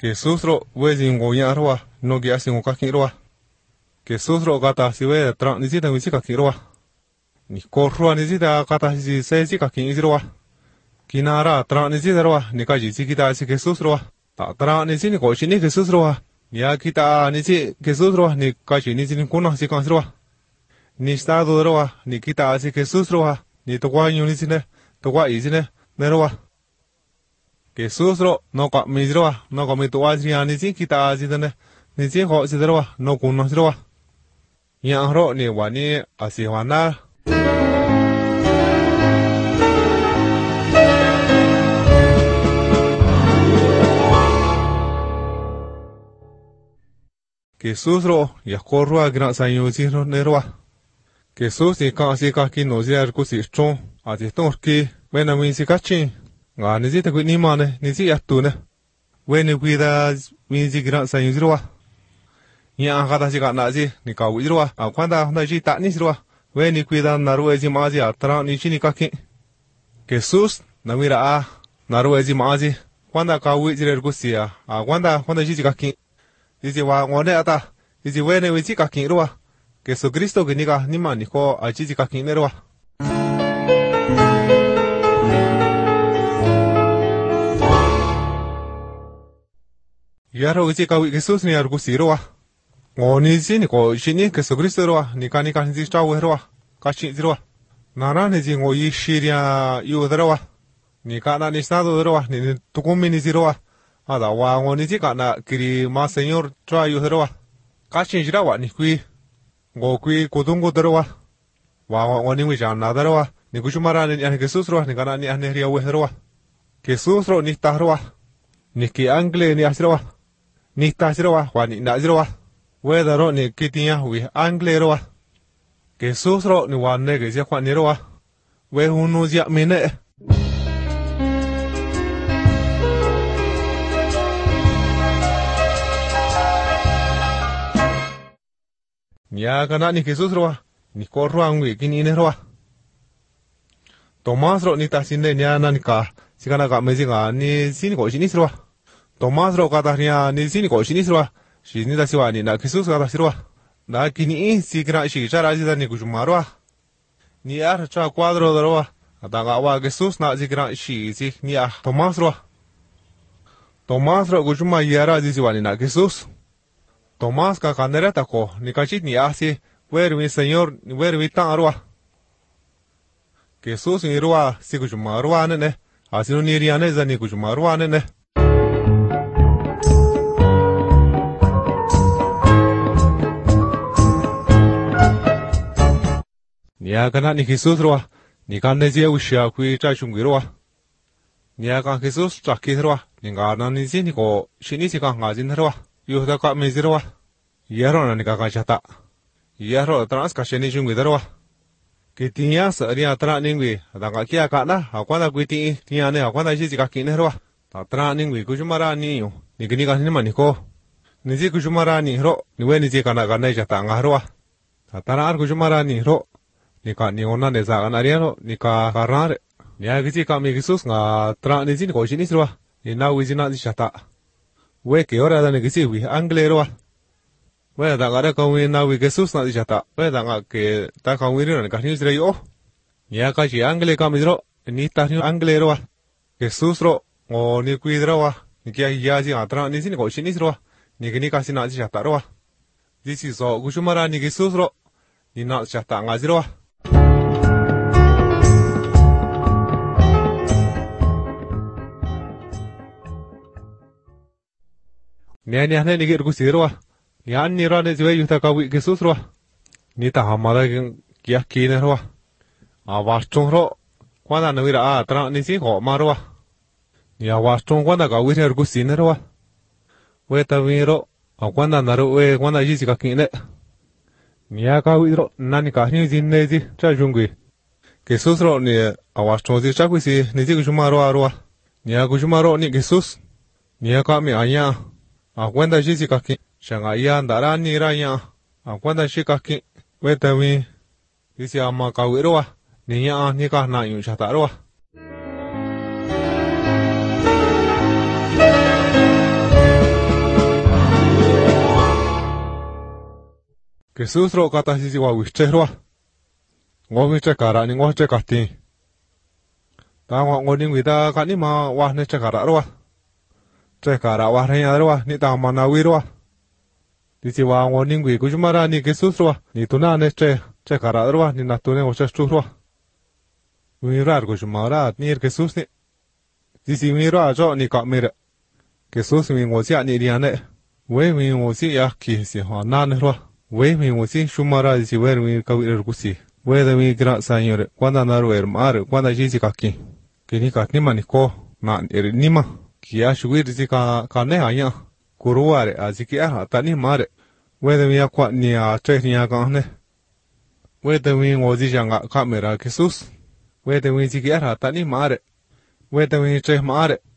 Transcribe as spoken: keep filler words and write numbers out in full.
Jesús ro we jin go ya ro no gi asin ka kin ro Jesús ro gata si we tra ni si ta mi si ka kin ro ni ko ro ni si ta kata si se si ka kin ro kinara tra ni si ro ni ka ji si kita si Jesús ro ta tra ni si ni ko shi ni Jesús ro ni a kita ni si Jesús ro ni ka shi ni si ni ko no si kan ro ni sta do ro ni kita si Jesús ro ni to kwa yu ni si ne to kwa i si ne ne ro Jesús ro no ka mi ro no ka mi to wa si ni si kita si ne ni si ho si ro no ku no si ro ya ro ni wa ni a si wa na Jesús ro ya ko ro gran sa yu si ro ne ro Jesús si ka si ka ki no si ar ku si chon a ti to ki we na mi si ka chin nga ni si ta ku ni ma ne ni si ya tu ne we ni ku da mi si gran sa yu si ro ya ka da si ka na si ni ka wi ro a kwan da na ji ta ni si ro we ni ku da na ro e si ma si a tra ni chi ni ka ki Jesús na mi ra a na ro e si ma si kwan da ka wi ji re ku si a a kwan da kwan da ji ji ka ki Dice wa ngone ata dice we ne we chi ka kin ro Jesucristo que ni ga ni ma ni ko a chi chi ka kin ro Yaro chi ka wi Jesus ni ar ku si ro ngoni si ni ko shi ni Jesucristo ro ni ka ni ka ni cha we ro ka chi ro na na ni ji ngo yi shi ria yu ro ni ka na ni sta do ro ni tu ku mi ni si ro Ada wa ngoni ji ka na kiri ma señor tra yu ro ka chi jira wa ni kui ngo kui kudung go ro wa wa ngoni wi jan na ro ni ku chumara ni an Jesus ro ni kana ni an ria we ro Jesus ro ni ta ro ni ki angle ni asro ni ta ro wa ni na ro we da ro ni kitia wi angle ro Jesus ro ni wa ne ge ja kwa ni ro we hunu ja mi ne Ya kana ni Jesús ro ni ko ro ang wi kini ne ro Tomás ro ni ta sin ne nya na ni ka si kana ka me ji ga ni sin ko shi ni ro Tomás ro ka ta nya ni sin ko shi ni ro shi ni da si wa ni na Jesús ka ta si ro na kini si gra shi cha ra ji da ni ku ma ro ni ar cha cuadro ro ata ga wa Jesús na ji gra shi si ni a Tomás ro Tomás ro ku ma ya ra ji si wa ni na Jesús Tomás ka kanera ta ko ni ka chi ni asi wer mi señor ni wer mi ta ro Jesús ni ro si ku ma ro ne ne asi no ni ri ane za ni ku ma ro ne ne ni ya kana ni Jesús ro ni kan ne je u sha ku cha chung ro ni ya ka Jesús cha ki ro ni ga na ni si ni ko shi ni si ka nga jin ro yu da ka me zi ro yaro na ni ka ka cha ta yaro trans ka she ni chung ro que tinya sa ri atra ning wi da ka kia ka na ha kwa da ku ti tinya ne ha kwa da ji ji ka ki ne ro ta tra ning wi ku ju ma ra ni yu ni ki ni ka ni ma ni ko ni ji ku ju ma ra ni ro ni we ni ji ka na ka ne cha ta nga ro ta tra ar ku ju ma ra ni ro ni ka ni ona ne za na ri ro ni ka ka ra re ni a ji ka mi Jesus nga tra ni ji ni ko shi ni ro ni na wi ji na ji cha ta we ke ora da ne ki si wi angle ro we da ga re ko wi na wi Jesus na ji cha ta we da ga ke ta ka wi ri na ka ni ji re yo ni a ka ji angle ka mi ro ni ta ni angle ro Jesus ro o ni ku ro wa ni ki ya ji a tra ni ji ni ko shi ni ro ni ki ni ka si na ji cha ta ro ji si so ku shu ma ra ni Jesus ro ni na cha ta nga ji ro ni ani ane ni ge ku si ro ni an ni ro ne je yu ta ka wi Jesus ro ni ta ha ma da ki ya ki ne ro a wa chung ro kwa na wi ra a tra ni si ko ma ro ni a wa chung kwa na ka wi re ku si ne ro we ta wi ro a kwa na na ro we kwa na ji ji ka ki ne ni a ka wi ro na ni ka ni ji ne ji cha jung wi Jesus ro ni a wa chung ji cha ku si ni ji ku ma ro a ro ni a ku ma ro ni Jesus ni a ka mi a ya a kwenda shi si kaki shanga ya ndara ni ra ya a kwenda shi kaki we ta wi isi ama ka wi ro ni ya ni ka na yu cha ta ro Jesús ro kata si si wa wiche ro ngo mi che kara ni ngo che kati ta ngo ngo ni wida ka ni ma wa ne che kara ro che kara wa re ya ro ni ta ma na wi ro di si wa ngo ni wi ku jumara ni Jesús ro ni tu na ne che che kara ro ni na tu ne ngo che chu ro wi ra ku jumara ni Jesús ni di si mi ro a jo ni ka mi re Jesús mi ngo si ni ri ane we mi ngo si ya ki si ha na ne ro we mi ngo si jumara di si we mi ka wi ro ku si we de mi gra señor cuando na ro er mar cuando ji si ka ki que ni ka ni ma ni ko na er ni ma ki ya shu wi di si ka ka ne aya kuruare así que ah ta ni mare we de mi ya kwa ni a che ni ya ka ne we de mi ngo ji janga kamera Jesús we de mi ji ki ah ta ni mare we de mi che mare